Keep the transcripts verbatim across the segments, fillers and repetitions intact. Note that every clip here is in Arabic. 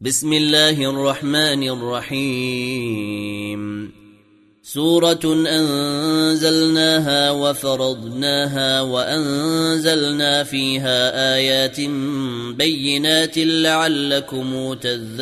بسم الله الرحمن الرحيم. سورة أنزلناها وفرضناها وأنزلنا فيها آيات بينات لعلكم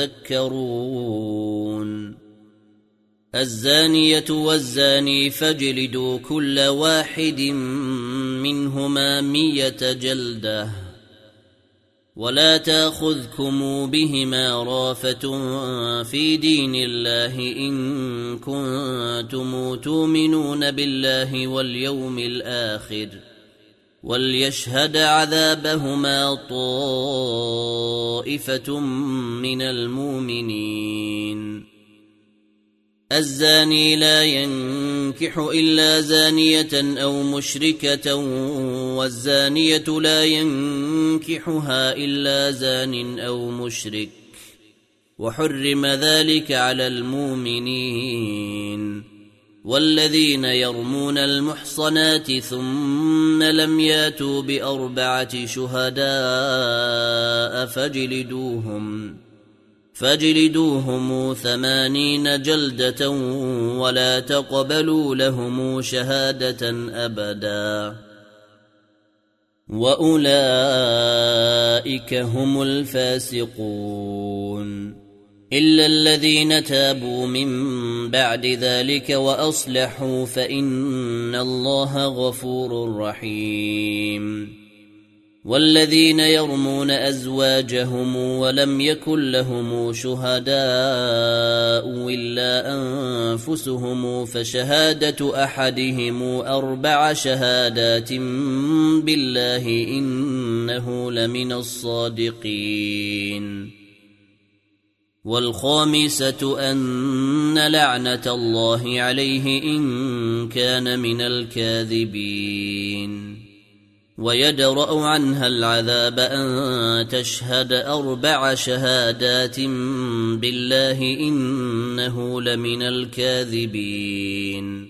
تذكرون. الزانية والزاني فاجلدوا كل واحد منهما مية جلدة ولا تأخذكم بهما رافة في دين الله إن كنتم تؤمنون بالله واليوم الآخر وليشهد عذابهما طائفة من المؤمنين. الزاني لا ينكح إلا زانية أو مشركة والزانية لا ينكحها إلا زان أو مشرك وحرم ذلك على المؤمنين. والذين يرمون المحصنات ثم لم ياتوا بأربعة شهداء فاجلدوهم فاجلدوهم ثمانين جلدة ولا تقبلوا لهم شهادة أبدا وأولئك هم الفاسقون إلا الذين تابوا من بعد ذلك وأصلحوا فإن الله غفور رحيم. والذين يرمون أزواجهم ولم يكن لهم شهداء إلا أنفسهم فشهادة أحدهم أربع شهادات بالله إنه لمن الصادقين. والخامسة أن لعنة الله عليه إن كان من الكاذبين. ويدرأ عنها العذاب أن تشهد أربع شهادات بالله إنه لمن الكاذبين.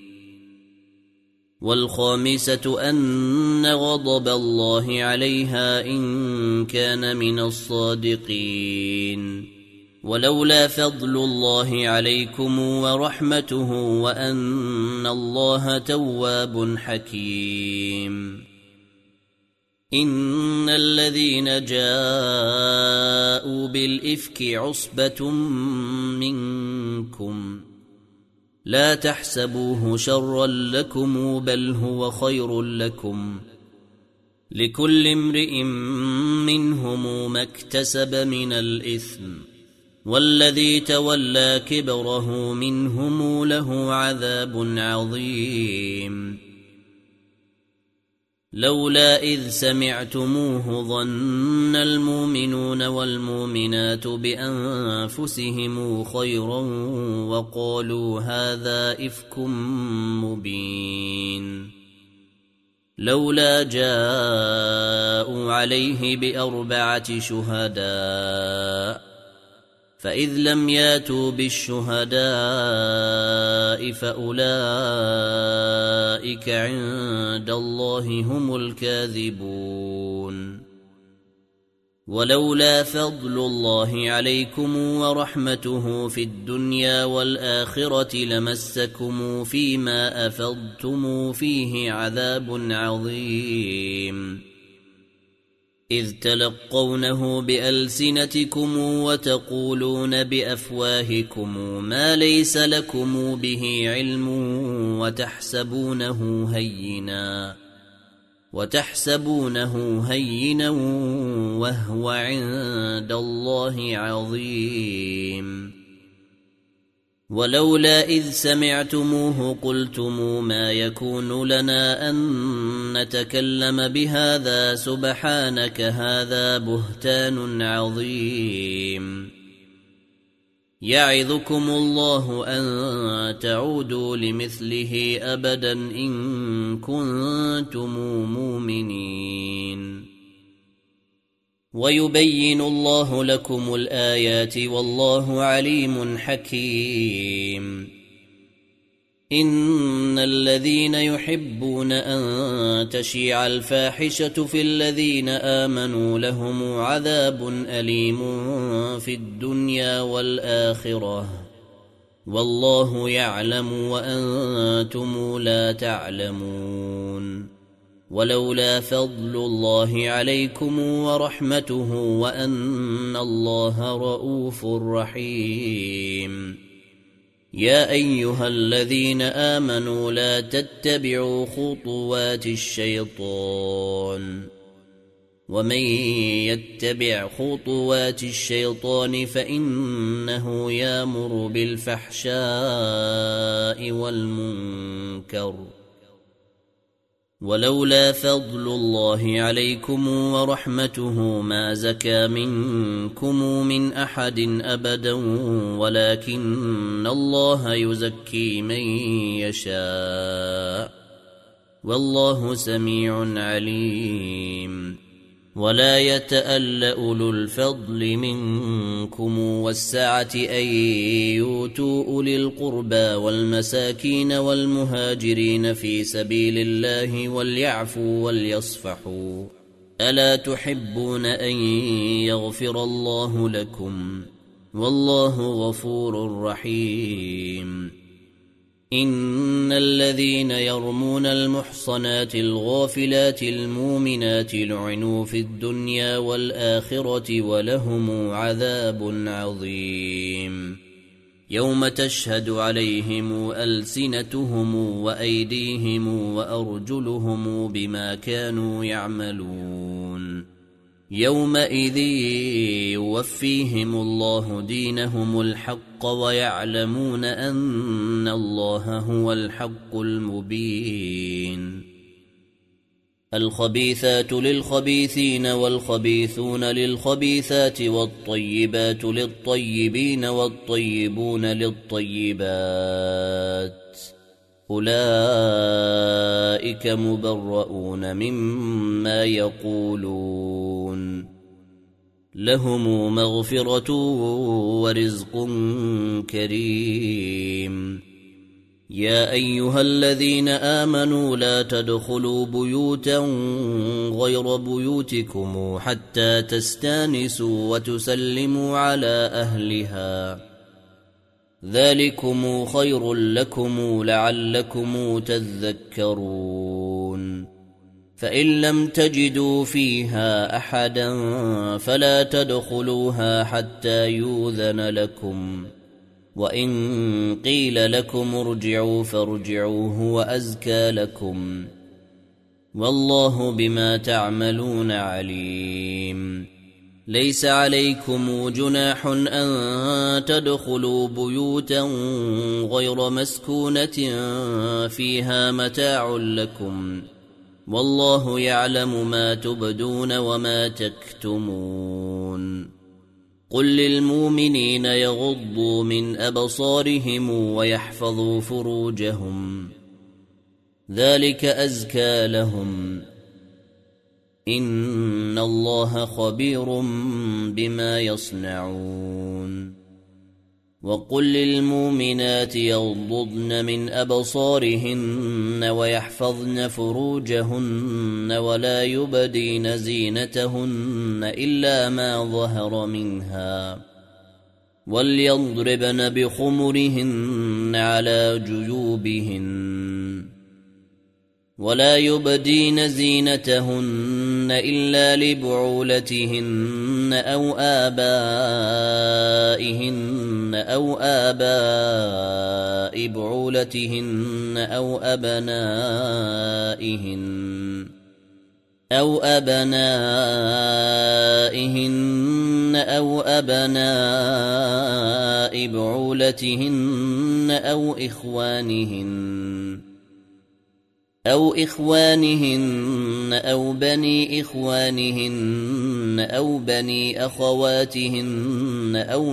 والخامسة أن غضب الله عليها إن كان من الصادقين. ولولا فضل الله عليكم ورحمته وأن الله تواب حكيم. إن الذين جاءوا بالإفك عصبة منكم لا تحسبوه شرا لكم بل هو خير لكم لكل امرئ منهم ما اكتسب من الإثم والذي تولى كبره منهم له عذاب عظيم. لولا إذ سمعتموه ظن المؤمنون والمؤمنات بأنفسهم خيرا وقالوا هذا إفك مبين. لولا جاءوا عليه بأربعة شهداء فإذ لم ياتوا بالشهداء فأولئك عند الله هم الكاذبون. ولولا فضل الله عليكم ورحمته في الدنيا والآخرة لمسكم فيما أفضتم فيه عذاب عظيم إذ تلقونه بألسنتكم وتقولون بأفواهكم ما ليس لكم به علم وتحسبونه هينا وتحسبونه هينا وهو عند الله عظيم. ولولا إذ سمعتموه قلتم ما يكون لنا أن نتكلم بهذا سبحانك هذا بهتان عظيم. يعظكم الله أن تعودوا لمثله أبدا إن كنتم مؤمنين. ويبين الله لكم الآيات والله عليم حكيم. إن الذين يحبون أن تشيع الفاحشة في الذين آمنوا لهم عذاب أليم في الدنيا والآخرة والله يعلم وأنتم لا تعلمون ولولا فضل الله عليكم ورحمته وأن الله رؤوف رحيم يا أيها الذين آمنوا لا تتبعوا خطوات الشيطان ومن يتبع خطوات الشيطان فإنه يأمر بالفحشاء والمنكر ولولا فضل الله عليكم ورحمته ما زكى منكم من أحد أبدا ولكن الله يزكي من يشاء والله سميع عليم ولا يتأل أولو الفضل منكم والسعة أن يؤتوا أولي القربى والمساكين والمهاجرين في سبيل الله وليعفوا وليصفحوا ألا تحبون أن يغفر الله لكم والله غفور رحيم إن الذين يرمون المحصنات الغافلات المؤمنات لعنوا في الدنيا والآخرة ولهم عذاب عظيم يوم تشهد عليهم ألسنتهم وأيديهم وأرجلهم بما كانوا يعملون يومئذ يوفيهم الله دينهم الحق ويعلمون أن الله هو الحق المبين الخبيثات للخبيثين والخبيثون للخبيثات والطيبات للطيبين والطيبون للطيبات أولئك مبرؤون مما يقولون لهم مغفرة ورزق كريم يا أيها الذين آمنوا لا تدخلوا بيوتا غير بيوتكم حتى تستانسوا وتسلموا على أهلها ذلكم خير لكم لعلكم تذكرون فإن لم تجدوا فيها أحدا فلا تدخلوها حتى يؤذن لكم وإن قيل لكم ارجعوا فارجعوا هو أزكى لكم والله بما تعملون عليم ليس عليكم جناح أن تدخلوا بيوتا غير مسكونة فيها متاع لكم والله يعلم ما تبدون وما تكتمون قل للمؤمنين يغضوا من أبصارهم ويحفظوا فروجهم ذلك أزكى لهم إن الله خبير بما يصنعون وقل للمؤمنات يغضضن من أبصارهن ويحفظن فروجهن ولا يبدين زينتهن إلا ما ظهر منها وليضربن بخمرهن على جيوبهن ولا يبدين زينتهن إلا لبعولتهن أو آبائهن أو آباء بعولتهن أو أبنائهن أو أبنائهن أو أبناء بعولتهن أو إخوانهن أو إخوانهن أو بني إخوانهن أو بني أخواتهن أو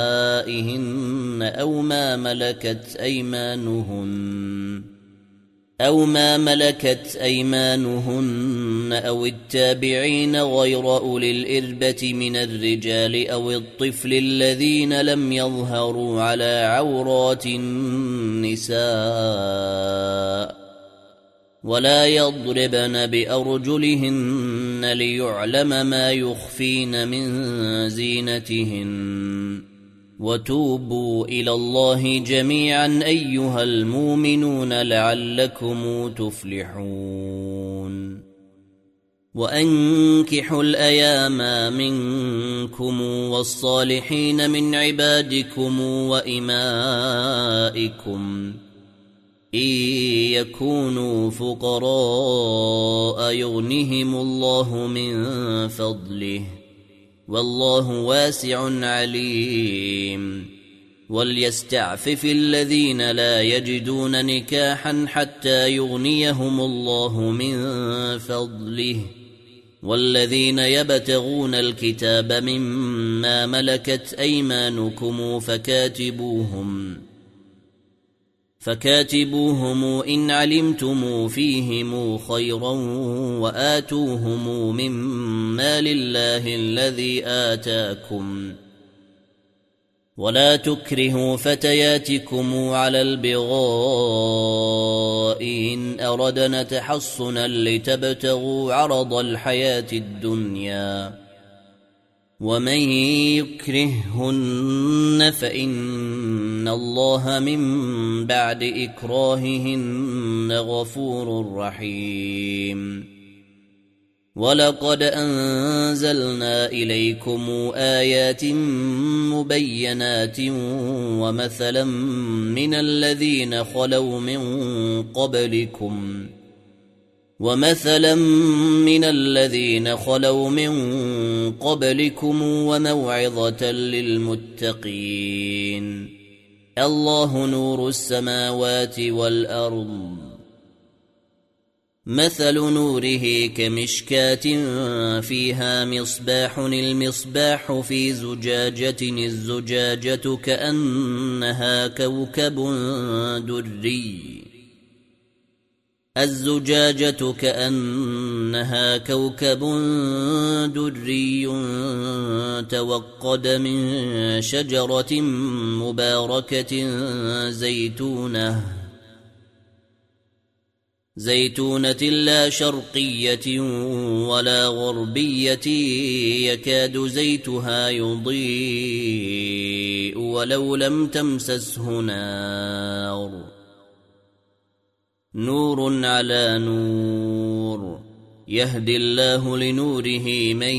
نسائهن أو ما ملكت أيمانهن أو ما ملكت أيمانهن أو التابعين غير أولي الإربة من الرجال أو الطفل الذين لم يظهروا على عورات النساء ولا يضربن بأرجلهن ليعلم ما يخفين من زينتهن وتوبوا إلى الله جميعا أيها المؤمنون لعلكم تفلحون وأنكحوا الأيام منكم والصالحين من عبادكم وإمائكم إن يكونوا فقراء يغنهم الله من فضله والله واسع عليم وليستعفف الذين لا يجدون نكاحا حتى يغنيهم الله من فضله والذين يبتغون الكتاب مما ملكت أيمانكم فكاتبوهم فكاتبوهم إن علمتم فيهم خيرا وآتوهم من مال الله الذي آتاكم ولا تكرهوا فتياتكم على البغاء إن أردنا تحصنا لتبتغوا عرض الحياة الدنيا ومن يكرههن فإن الله من بعد إكراههن غفور رحيم ولقد أنزلنا إليكم آيات مبينات ومثلا من الذين خلوا من قبلكم ومثلا من الذين خلوا من قبلكم وموعظة للمتقين الله نور السماوات والأرض مثل نوره كمشكاة فيها مصباح المصباح في زجاجة الزجاجة كأنها كوكب دري الزجاجة كأنها كوكب دري توقد من شجرة مباركة زيتونة زيتونة لا شرقية ولا غربية يكاد زيتها يضيء ولو لم تمسسه نار نور على نور يهدي الله لنوره من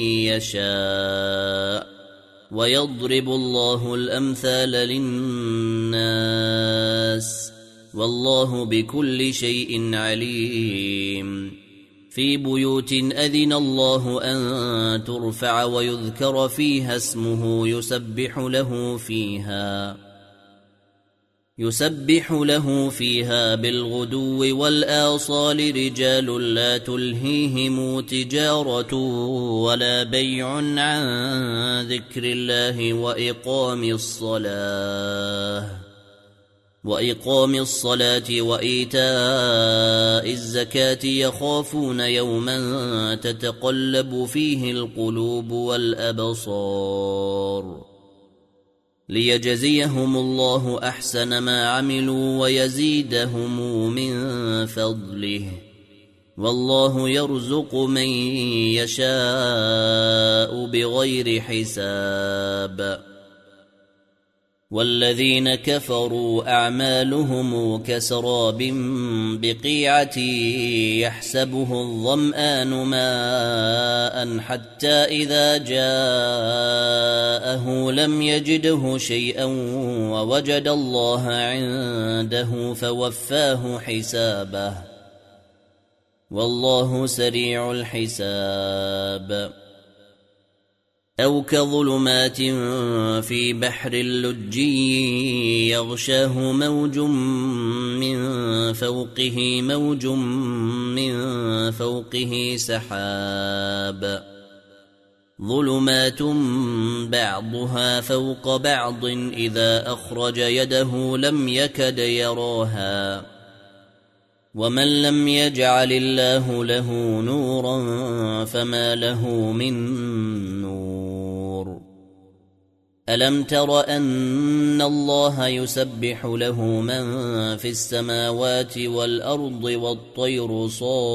يشاء ويضرب الله الأمثال للناس والله بكل شيء عليم في بيوت أذن الله أن ترفع ويذكر فيها اسمه يسبح له فيها يسبح له فيها بالغدو والآصال رجال لا تلهيهم تجارة ولا بيع عن ذكر الله وإقام الصلاة وإقام الصلاة وإيتاء الزكاة يخافون يوما تتقلب فيه القلوب والأبصار ليجزيهم الله أحسن ما عملوا ويزيدهم من فضله والله يرزق من يشاء بغير حساب والذين كفروا أعمالهم كسراب بقيعة يحسبه الظمآن ماء حتى إذا جاءه لم يجده شيئا ووجد الله عنده فوفاه حسابه والله سريع الحساب أو كظلمات في بحر اللجي يغشاه موج من فوقه موج من فوقه سحاب ظلمات بعضها فوق بعض إذا أخرج يده لم يكد يراها ومن لم يجعل الله له نورا فما له من نور ألم تر أن الله يسبح له من في السماوات والأرض والطير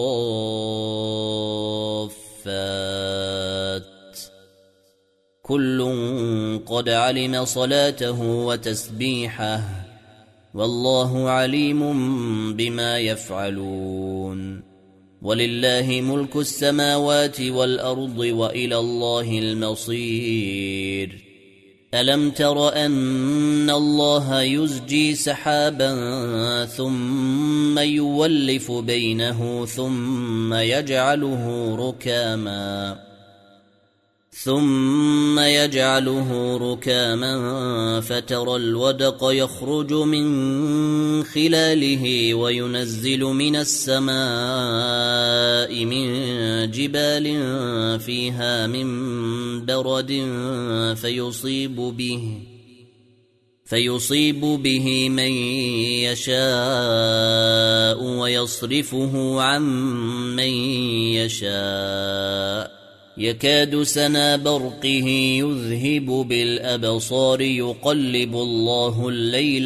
صافات كل قد علم صلاته وتسبيحه والله عليم بما يفعلون ولله ملك السماوات والأرض وإلى الله المصير ألم تر أن الله يزجي سحابا ثم يولف بينه ثم يجعله ركاما ثم يجعله ركاما فترى الودق يخرج من خلاله وينزل من السماء من جبال فيها من برد فيصيب به فيصيب به من يشاء ويصرفه عن من يشاء يكاد سنا برقه يذهب بالأبصار يقلب الله الليل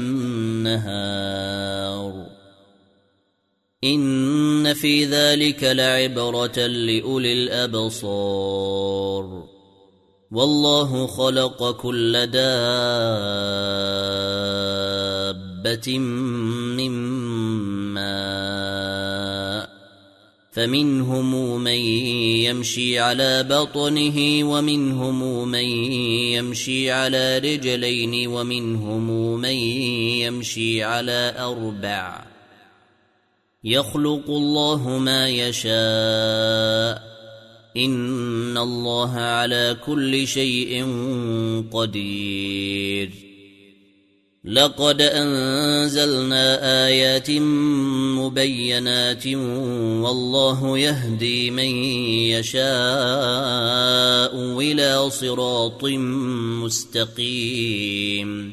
والنهار إن في ذلك لعبرة لأولي الأبصار والله خلق كل دابة من ماء فمنهم من يمشي على بطنه ومنهم من يمشي على رجلين ومنهم من يمشي على أربع يخلق الله ما يشاء إن الله على كل شيء قدير لقد أنزلنا آيات مبينات والله يهدي من يشاء إلى صراط مستقيم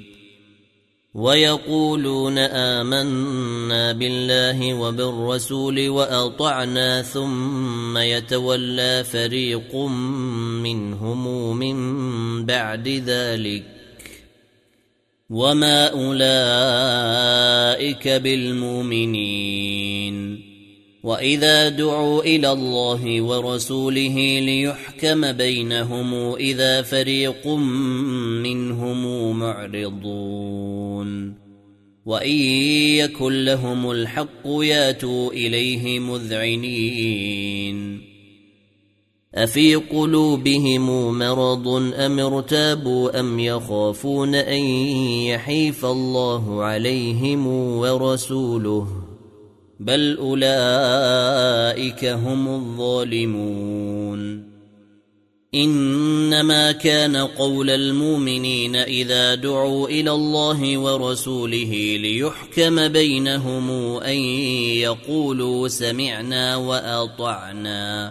ويقولون آمنا بالله وبالرسول وأطعنا ثم يتولى فريق منهم من بعد ذلك وما أولئك بالمؤمنين وإذا دعوا إلى الله ورسوله ليحكم بينهم إذا فريق منهم معرضون وإن يكن لهم الحق ياتوا إليه مذعنين أفي قلوبهم مرض أم ارتابوا أم يخافون أن يحيف الله عليهم ورسوله بل أولئك هم الظالمون إنما كان قول المؤمنين إذا دعوا إلى الله ورسوله ليحكم بينهم أن يقولوا سمعنا وأطعنا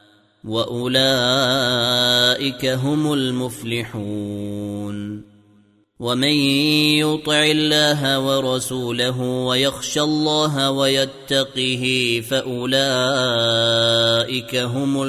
وأولئك هم المفلحون ومن يطع الله ورسوله ويخشى الله ويتقه فأولئك هم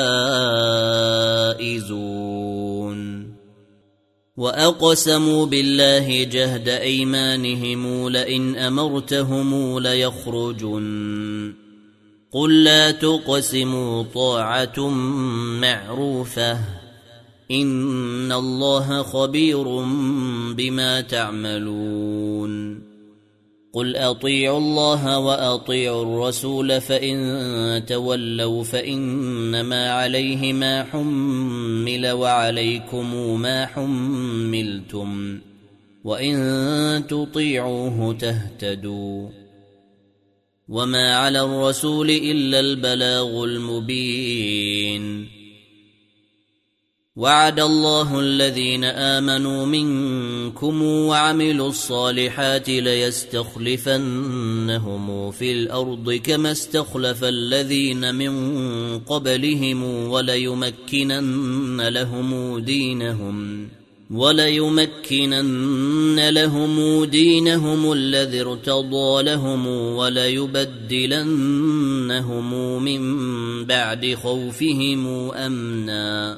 الفائزون وأقسموا بالله جهد أيمانهم لئن أمرتهم ليخرجن قل لا تقسموا طاعة معروفة إن الله خبير بما تعملون قل أطيعوا الله وأطيعوا الرسول فإن تولوا فإنما عليه ما حمل وعليكم ما حملتم وإن تطيعوه تهتدوا وما على الرسول إلا البلاغ المبين وعد الله الذين آمنوا منكم وعملوا الصالحات ليستخلفنهم في الأرض كما استخلف الذين من قبلهم وليمكنن لهم دينهم وليمكنن لهم دينهم الذي ارتضى لهم وليبدلنهم من بعد خوفهم أمنا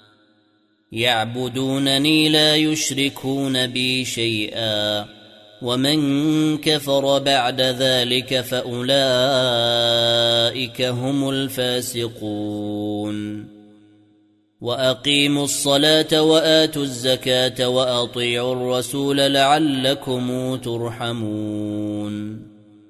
يعبدونني لا يشركون بي شيئا ومن كفر بعد ذلك فأولئك هم الفاسقون وأقيموا الصلاة وآتوا الزكاة وأطيعوا الرسول لعلكم ترحمون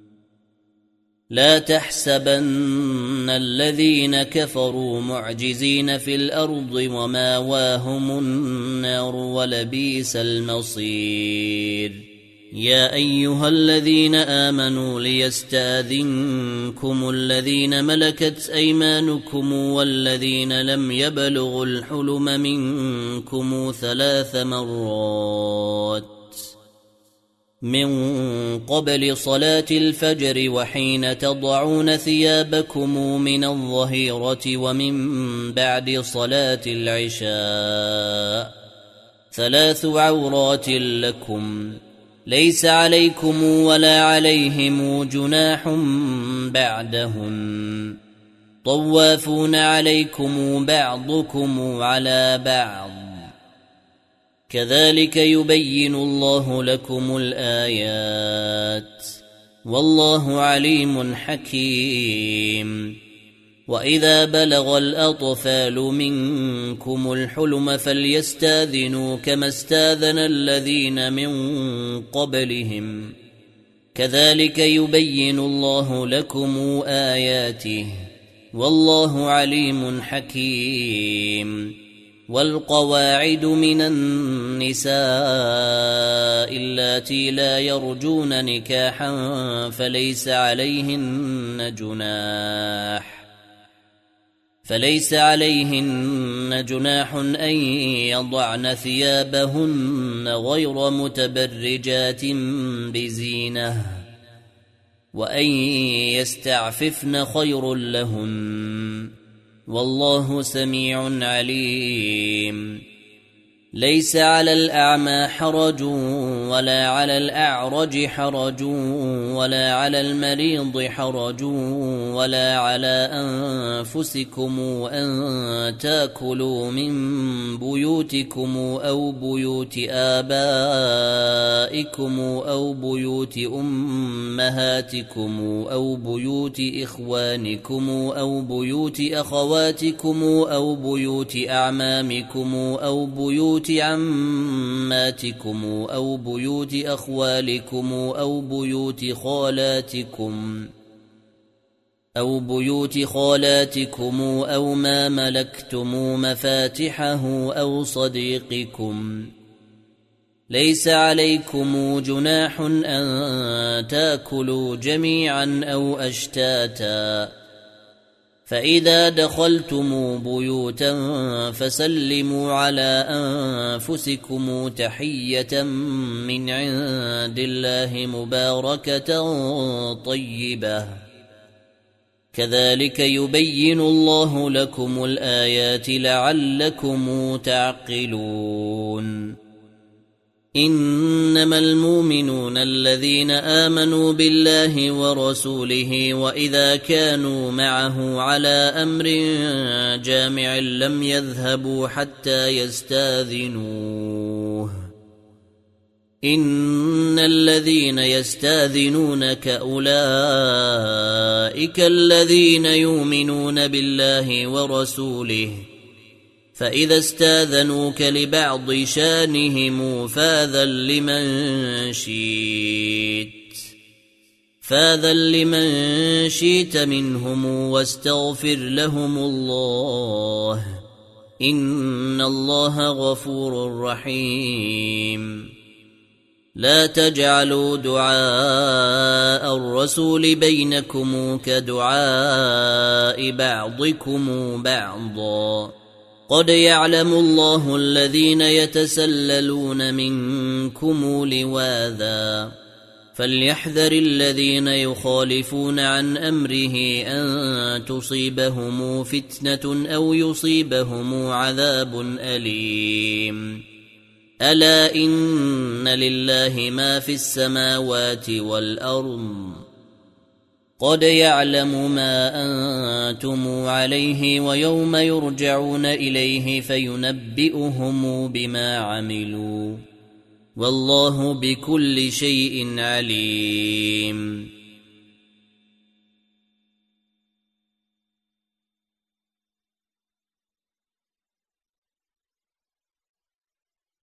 لا تحسبن الذين كفروا معجزين في الأرض وماواهم النار ولبئس المصير يا أيها الذين آمنوا ليستأذنكم الذين ملكت أيمانكم والذين لم يبلغوا الحلم منكم ثلاث مرات من قبل صلاة الفجر وحين تضعون ثيابكم من الظهيرة ومن بعد صلاة العشاء ثلاث عورات لكم ليس عليكم ولا عليهم جناح بعدهم طوافون عليكم بعضكم على بعض كذلك يبين الله لكم الآيات والله عليم حكيم وإذا بلغ الأطفال منكم الحلم فليستاذنوا كما استاذن الذين من قبلهم كذلك يبين الله لكم آياته والله عليم حكيم والقواعد من النساء اللاتي لا يرجون نكاحا فليس عليهن جناح فليس عليهن جناح أن يضعن ثيابهن غير متبرجات بزينة وأن يستعففن خير لهن والله سميع عليم ليس على الأعمى حرج ولا على الأعرج حرج ولا على المريض حرج ولا على أنفسكم أن تأكلوا من بيوتكم أو بيوت آبائكم أو بيوت أمهاتكم أو بيوت إخوانكم أو بيوت أخواتكم أو بيوت أعمامكم أو بيوت عماتكم أو بيوت أخوالكم أو بيوت خالاتكم أو بيوت خالاتكم أو ما ملكتم مفاتحه أو صديقكم ليس عليكم جناح أن تأكلوا جميعا أو أشتاتا فإذا دخلتم بيوتا فسلموا على أنفسكم تحية من عند الله مباركة طيبة كذلك يبين الله لكم الآيات لعلكم تعقلون إنما المؤمنون الذين آمنوا بالله ورسوله وإذا كانوا معه على أمر جامع لم يذهبوا حتى يستاذنوه إن الذين يستاذنونك أولئك الذين يؤمنون بالله ورسوله فإذا استاذنوك لبعض شانهم فاذن لمن شئت فاذن لمن شئت منهم واستغفر لهم الله إن الله غفور رحيم لا تجعلوا دعاء الرسول بينكم كدعاء بعضكم بعضا قد يعلم الله الذين يتسللون منكم لواذا فليحذر الذين يخالفون عن أمره أن تصيبهم فتنة أو يصيبهم عذاب أليم ألا إن لله ما في السماوات والأرض قد يعلم ما أنتم عليه ويوم يرجعون إليه فينبئهم بما عملوا والله بكل شيء عليم.